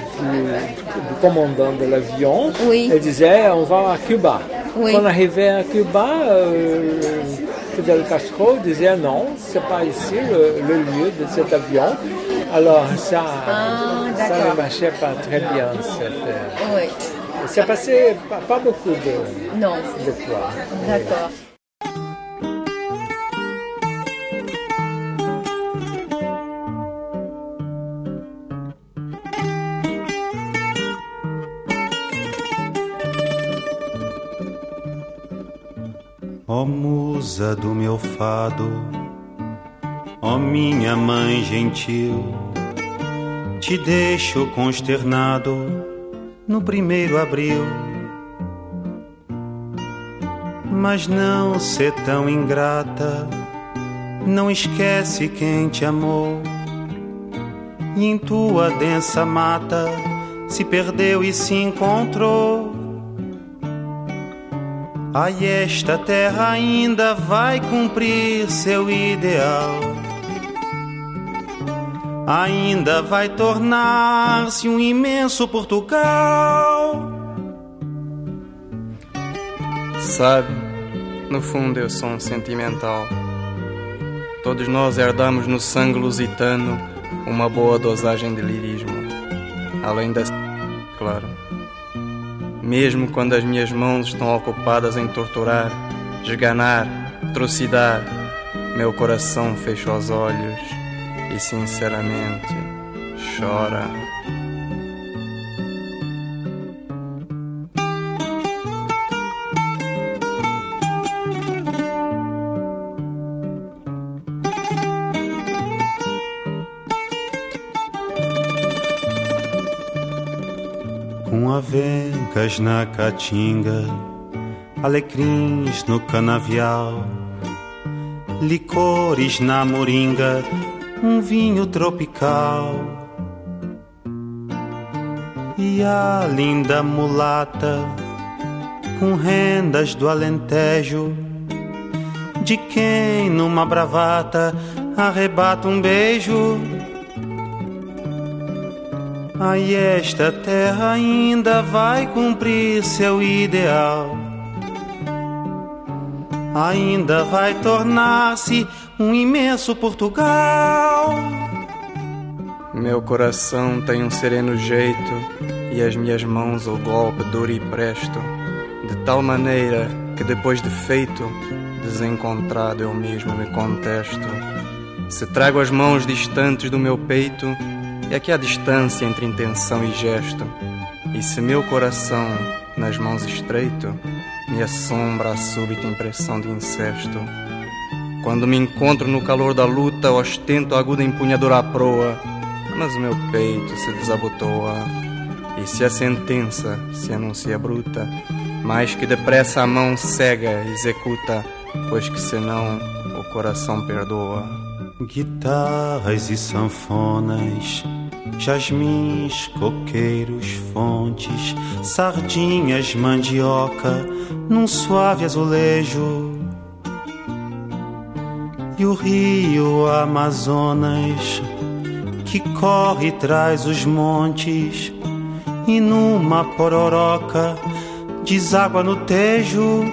Speaker 4: du commandant de l'avion.
Speaker 2: Oui.
Speaker 4: Et disaient on va à Cuba.
Speaker 2: Oui.
Speaker 4: Quand on arrivait à Cuba, euh, Fidel Castro disait non, c'est pas ici le, le lieu de cet avion. Alors ça,
Speaker 2: ah,
Speaker 4: ça ne marchait pas très bien. Cette,
Speaker 2: oui.
Speaker 4: Ça passait pas, pas beaucoup de,
Speaker 2: non.
Speaker 4: de fois.
Speaker 2: D'accord.
Speaker 6: Ó musa do meu fado, ó minha mãe gentil, te deixo consternado no primeiro abril. Mas não ser tão ingrata, não esquece quem te amou e em tua densa mata se perdeu e se encontrou. Ai, esta terra ainda vai cumprir seu ideal, ainda vai tornar-se um imenso Portugal.
Speaker 11: Sabe, no fundo eu sou um sentimental. Todos nós herdamos no sangue lusitano uma boa dosagem de lirismo, além da... claro. Mesmo quando as minhas mãos estão ocupadas em torturar, esganar, trucidar, meu coração fecha os olhos e sinceramente chora.
Speaker 6: Com avencas na caatinga, alecrins no canavial, licores na moringa, um vinho tropical. E a linda mulata com rendas do Alentejo, de quem numa bravata arrebata um beijo. Aí esta terra ainda vai cumprir seu ideal, ainda vai tornar-se um imenso Portugal.
Speaker 11: Meu coração tem um sereno jeito e as minhas mãos o golpe duro e presto, de tal maneira que depois de feito, desencontrado eu mesmo me contesto. Se trago as mãos distantes do meu peito, é que há distância entre intenção e gesto. E se meu coração nas mãos estreito, me assombra a súbita impressão de incesto. Quando me encontro no calor da luta, ostento a aguda empunhadura à proa, mas o meu peito se desabotoa. E se a sentença se anuncia bruta, mais que depressa a mão cega executa, pois que senão o coração perdoa.
Speaker 6: Guitarras e sanfonas, jasmins, coqueiros, fontes, sardinhas, mandioca, num suave azulejo. E o rio Amazonas, que corre e traz os montes, e numa pororoca deságua no Tejo.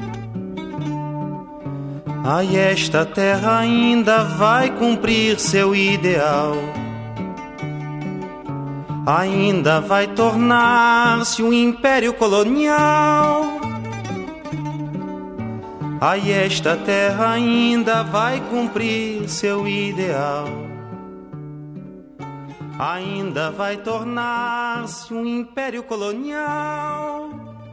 Speaker 6: Ai, esta terra ainda vai cumprir seu ideal, ainda vai tornar-se um império colonial. Ai, esta terra ainda vai cumprir seu ideal, ainda vai tornar-se um império colonial.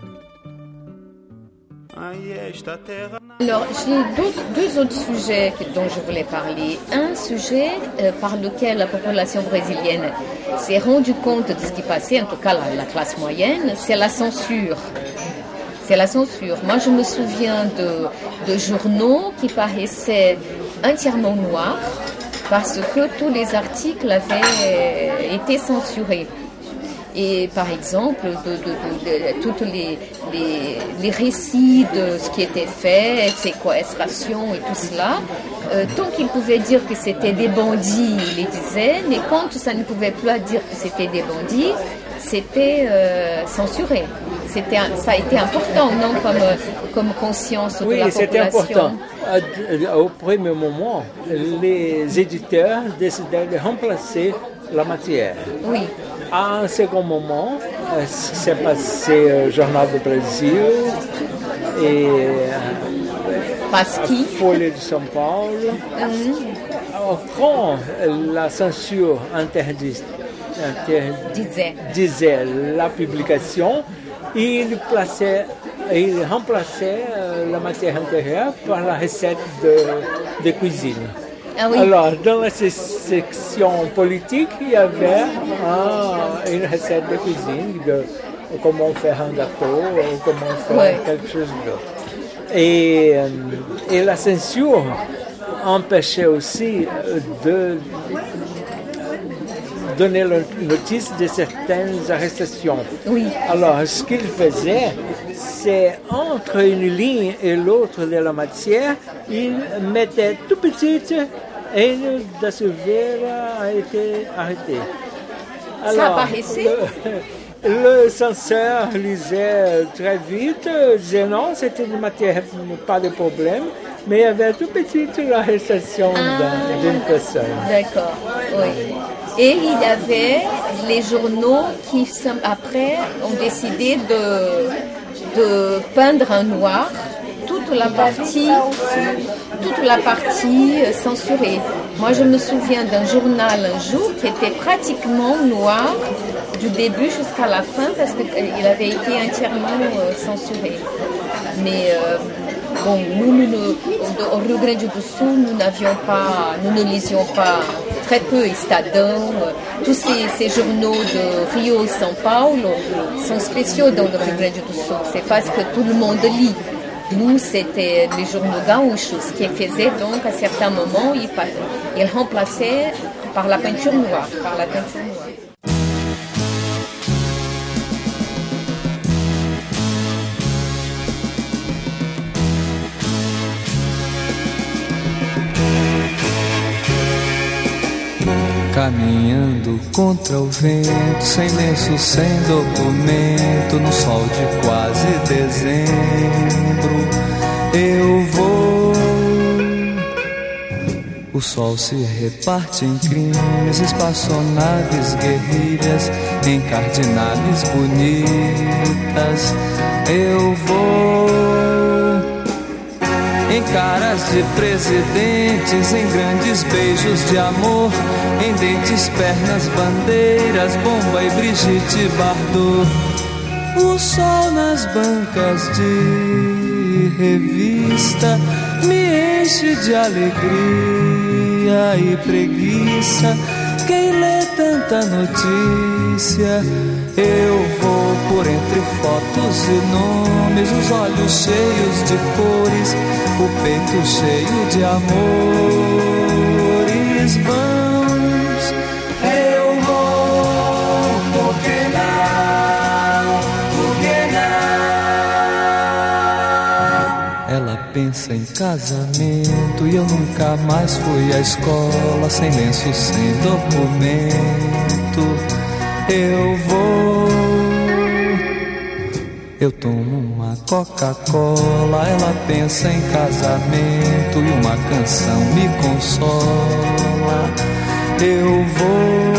Speaker 2: Alors, j'ai deux autres sujets dont je voulais parler. Un sujet euh, par lequel la population brésilienne s'est rendue compte de ce qui passait, en tout cas la, la classe moyenne, c'est la censure. C'est la censure. Moi, je me souviens de, de journaux qui paraissaient entièrement noirs parce que tous les articles avaient été censurés. Et par exemple, de, de, de, de, tous les, les, les récits de ce qui était fait, séquestration et tout cela, euh, tant qu'ils pouvaient dire que c'était des bandits, ils les disaient, mais quand ça ne pouvait plus dire que c'était des bandits, c'était euh, censuré. C'était, ça a été important, non, comme, comme conscience
Speaker 4: oui,
Speaker 2: de la population.
Speaker 4: Oui, c'était important. Au premier moment, les éditeurs décidaient de remplacer la matière.
Speaker 2: Oui.
Speaker 4: À un second moment, c'est passé au Journal du Brésil et
Speaker 2: Pasqui.
Speaker 4: Folha de São Paulo. Mm-hmm. Quand la censure interdit, interdit,
Speaker 2: disait.
Speaker 4: disait la publication, il, plaçait, il remplaçait la matière intérieure par la recette de, de cuisine.
Speaker 2: Ah oui.
Speaker 4: Alors, dans la section politique, il y avait un, une recette de cuisine, de comment faire un gâteau, ou comment faire ouais. quelque chose d'autre. Et, et la censure empêchait aussi de donner la notice de certaines arrestations.
Speaker 2: Oui.
Speaker 4: Alors, ce qu'il faisait, c'est entre une ligne et l'autre de la matière, il mettait tout petite et de Silveira a été arrêté.
Speaker 2: Alors, ça apparaissait?
Speaker 4: Le, le censeur lisait très vite, disait non, c'était une matière, pas de problème, mais il y avait tout petite l'arrestation ah, d'une personne.
Speaker 2: D'accord, oui. Et il y avait les journaux qui, après, ont décidé de, de peindre en noir toute la partie, toute la partie censurée. Moi, je me souviens d'un journal un jour qui était pratiquement noir du début jusqu'à la fin parce qu'il avait été entièrement censuré. Mais euh, bon, nous, nous, nous, au Rio Grande do Sul, nous n'avions pas, nous ne lisions pas très peu Estadão. Tous ces, ces journaux de Rio et São Paulo sont spéciaux dans le Rio Grande do Sul. C'est parce que tout le monde lit. Nous, c'était les journaux gaúchos qui faisaient donc à certains moments, ils, ils remplaçaient par la peinture noire, par la peinture noire.
Speaker 7: caminhando contra o vento, sem lenço, sem documento, no sol de quase dezembro. Eu vou. O sol se reparte em crimes, espaçonaves, guerrilhas, encardinales bonitas. Eu vou. Em caras de presidentes, em grandes beijos de amor, em dentes, pernas, bandeiras, Bomba e Brigitte Bardot. O sol nas bancas de revista me enche de alegria e preguiça. Quem lê tanta notícia? Eu vou por entre fotos e nomes, os olhos cheios de cores, o peito cheio de amores vãos. Eu vou, por que não, por que não? Ela pensa em casamento e eu nunca mais fui à escola, sem lenço, sem documento. Eu vou, eu tomo uma Coca-Cola, ela pensa em casamento e uma canção me consola. Eu vou,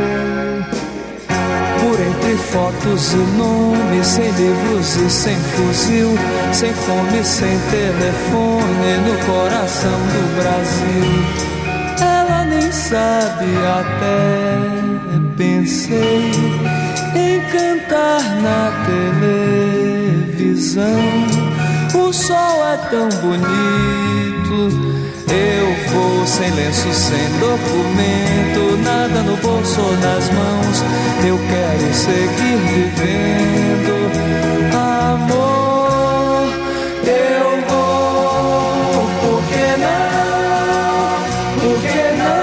Speaker 7: por entre fotos e nomes, sem livros e sem fuzil, sem fome, sem telefone, no coração do Brasil. Ela nem sabe até. Pensei em cantar na televisão. O sol é tão bonito. Eu vou sem lenço, sem documento, nada no bolso ou nas mãos. Eu quero seguir vivendo. Amor, eu vou. Por que não? Por que não?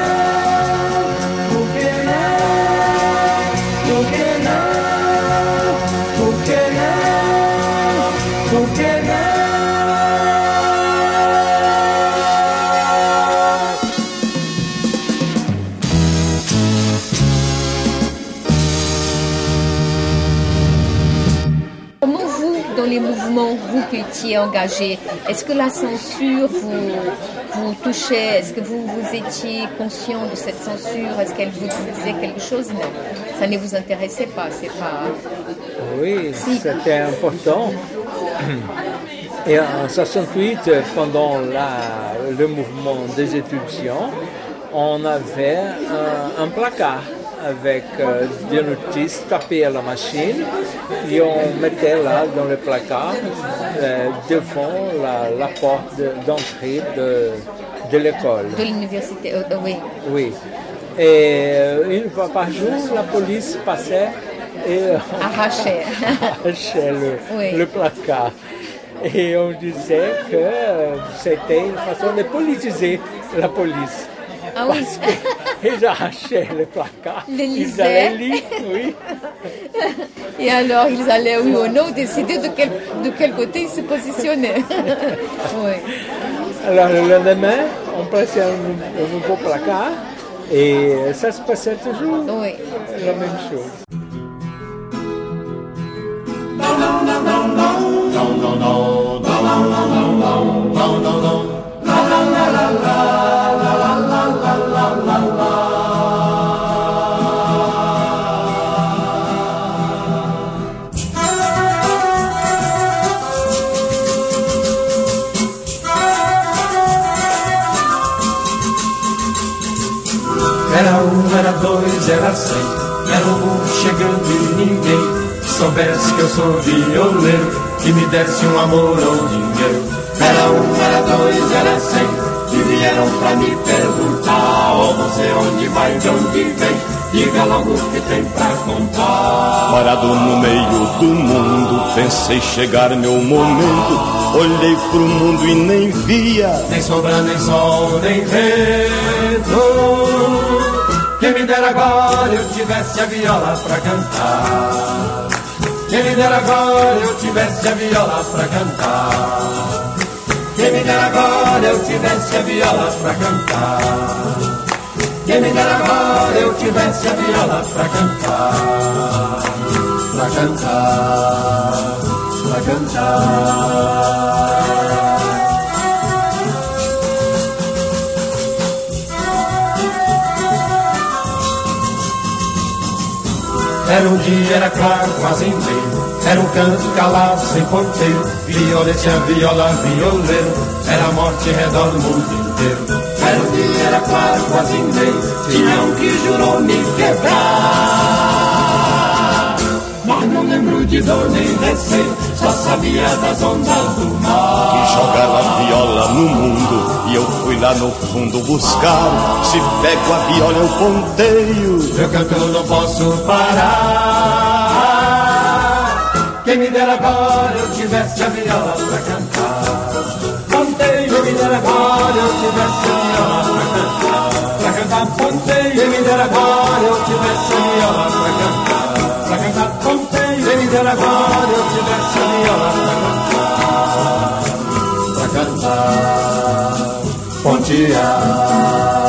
Speaker 2: Vous qui étiez engagé, est-ce que la censure vous, vous touchait? Est-ce que vous, vous étiez conscient de cette censure? Est-ce qu'elle vous disait quelque chose? Non, ça ne vous intéressait pas, c'est pas...
Speaker 4: Oui, si. C'était important. Et en soixante-huit, pendant la, le mouvement des étudiants, on avait un, un placard avec euh, des notices tapées à la machine et on mettait là dans le placard euh, devant la, la porte de, d'entrée de, de l'école.
Speaker 2: De l'université, euh, oui.
Speaker 4: Oui. Et euh, une fois par jour, la police passait et
Speaker 2: arrachait,
Speaker 4: arrachait le,
Speaker 2: oui.
Speaker 4: le placard. Et on disait que euh, c'était une façon de politiser la police.
Speaker 2: Ah oui.
Speaker 4: Ils arrachaient le placard.
Speaker 2: Les
Speaker 4: ils allaient lire, oui.
Speaker 2: Et alors, ils allaient, oui ou non, décider de quel, de quel côté ils se positionnaient. Oui.
Speaker 4: Alors, le lendemain, on plaçait un, un nouveau placard et ça se passait toujours
Speaker 2: oui.
Speaker 4: la même chose.
Speaker 9: Non, non, non, non, non, non, non, non, non, non, non, non, non, non. La la la la la la la la la la la. Era um, era dois, era cem, era um chegando e ninguém soubesse que eu sou violeiro, que me desse um amor ou dinheiro. Era um, era dois, era cem, e vieram pra me perguntar: ó, você onde vai, de onde vem? Diga logo o que tem pra contar.
Speaker 12: Parado no meio do mundo, pensei chegar meu momento. Olhei pro mundo e nem via
Speaker 9: nem sombra, nem sol, nem vento. Quem me dera agora eu tivesse a viola pra cantar. Quem me dera agora eu tivesse a viola pra cantar. Quem me dera agora eu tivesse a viola pra cantar. Quem me dera agora eu tivesse a viola pra cantar, pra cantar, pra cantar. Era um dia, era claro, quase em meio. Era um canto calado, sem ponteiro. Violete a viola, violeiro. Era a morte em redor do mundo inteiro. Era um dia, era claro, quase em meio. Tinha um que jurou me quebrar, mas não lembro de dor nem receio. Só sabia das ondas do mar.
Speaker 12: Que jogava a viola no mundo e eu fui lá no fundo buscar. Se pego a viola eu ponteio.
Speaker 9: Eu canto, eu não posso parar. Quem me dera agora eu tivesse a viola pra cantar. Ponteio, quem me dera agora eu tivesse a viola pra cantar. Pra cantar ponteio, quem me dera agora eu tivesse a viola pra cantar. Pra cantar ponteio, quem me dera agora eu tivesse a viola pra cantar. Pra cantar pontear.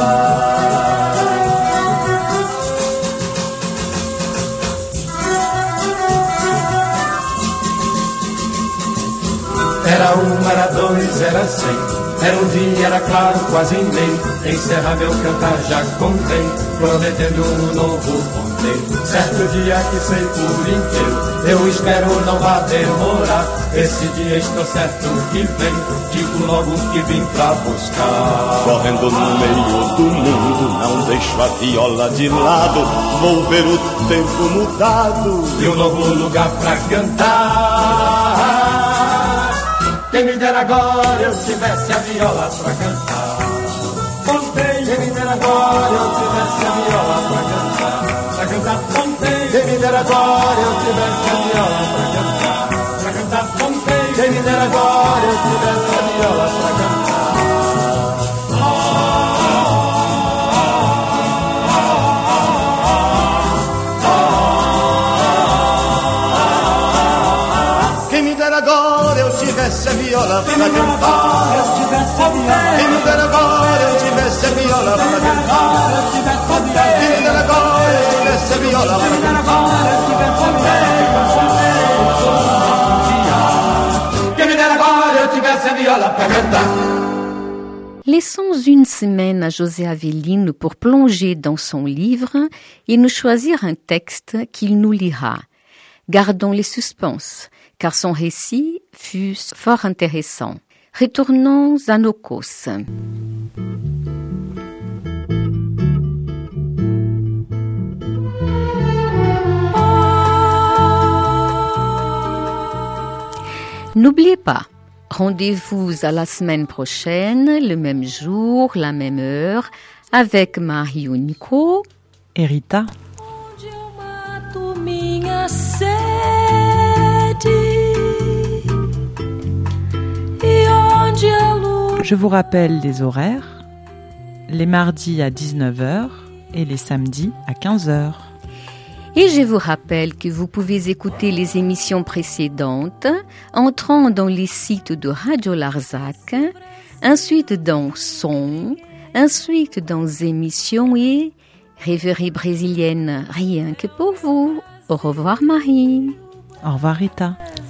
Speaker 9: Era um, era dois, era cem. Era um dia, era claro, quase em meio. Encerra meu cantar, já contei, prometendo um novo ponteio. Certo dia que sei por inteiro, eu espero não vá demorar. Esse dia estou certo que vem, digo logo que vim pra buscar.
Speaker 12: Correndo no meio do mundo, não deixo a viola de lado. Vou ver o tempo mudado
Speaker 9: e um novo lugar pra cantar. Quem me dera agora eu tivesse a viola pra cantar. Ponteio, quem me dera agora eu tivesse a viola pra cantar. Pra cantar ponteio, quem me dera agora eu tivesse a viola pra cantar. Pra cantar ponteio, quem me dera agora eu tivesse a viola pra cantar.
Speaker 12: Quem me dera agora eu tivesse a viola pra cantar. Quem me dera agora eu tivesse a viola pra cantar. Quem me dera agora eu tivesse a viola pra cantar.
Speaker 9: Quem me dera agora eu tivesse a viola pra cantar.
Speaker 2: Laissons une semaine à José Avelino pour plonger dans son livre et nous choisir un texte qu'il nous lira. Gardons les suspens, car son récit fut fort intéressant. Retournons à nos causes. N'oubliez pas, rendez-vous à la semaine prochaine, le même jour, la même heure, avec Marie au micro
Speaker 3: et Rita. Je vous rappelle les horaires, les mardis à dix-neuf heures et les samedis à quinze heures.
Speaker 2: Et je vous rappelle que vous pouvez écouter les émissions précédentes entrant dans les sites de Radio Larzac, ensuite dans Son, ensuite dans Émissions et Rêverie brésilienne, rien que pour vous. Au revoir Marie.
Speaker 3: Au revoir Rita.